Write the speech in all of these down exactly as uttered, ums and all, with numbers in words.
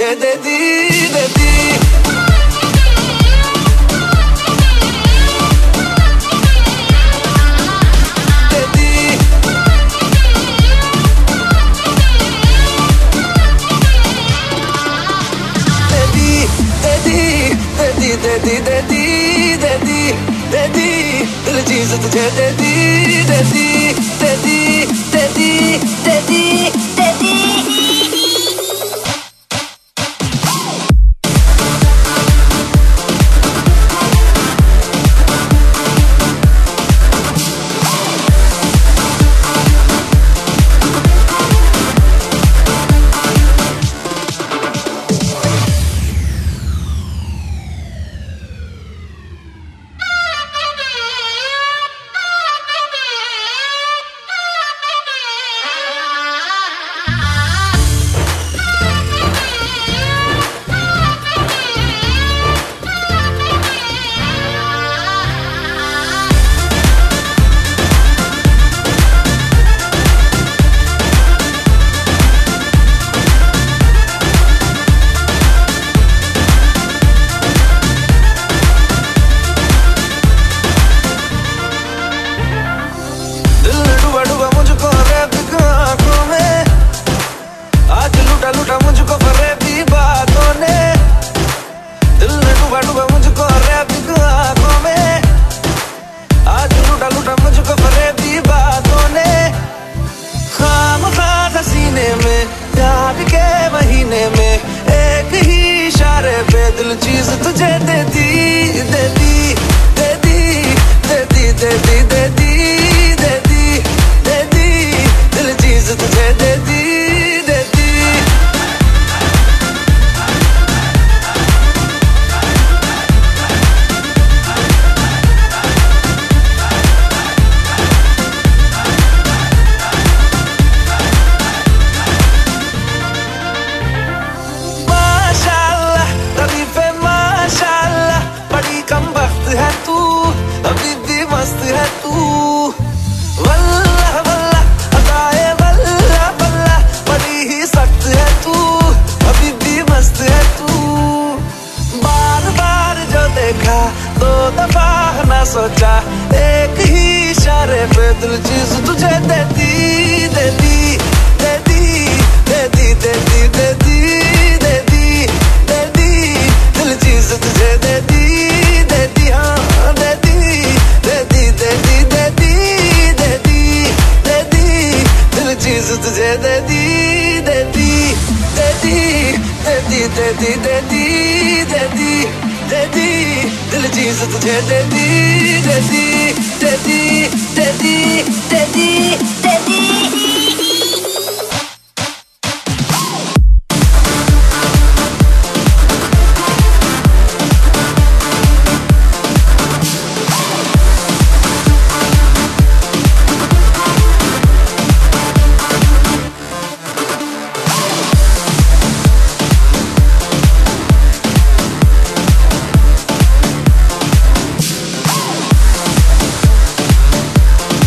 तुझे दे दी दे दी दे दी दे दी दे दी दे दी दिल चीज तुझे दे दी दे दी दे दी दे दी दे दी दे दी लूटा मुझको फरेबी बातों ने दिल में डूबा डूबा मुझको रैबिक आंखों में आज लूटा लूटा मुझको फरेबी बातों ने खामखा सीने में प्यार के महीने में एक ही इशारे पे दिल चीज तुझे दे दी दे दी दे दी दे दी दे दी दे दी दे दी दे दी दिल चीज तुझे दे दी है तू अभी भी मस्त है तू वल्लाह वल्लाह अदाए वल्लाह वल्लाह बड़ी ही सख्त है तू अभी भी मस्त है तू बार बार जो देखा दो दफा ना सोचा एक ही इशारे पे दिल चीज तुझे दे दी दे दी दे दी दे दी दे दी दे दी दे दी दे दी दिल चीज तुझे दे दी दे दी हाँ दे दी दे दी दे दी दे दी दे दी दे दी दिल चीज तुझे दे दी दे दी दे दी दे दी दे दी दे दी दे दी दे दी दिल चीज तुझे दे दी दे दी दे दी दे दी दे दी दे दी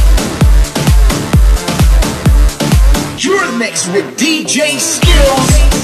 With D J Skills.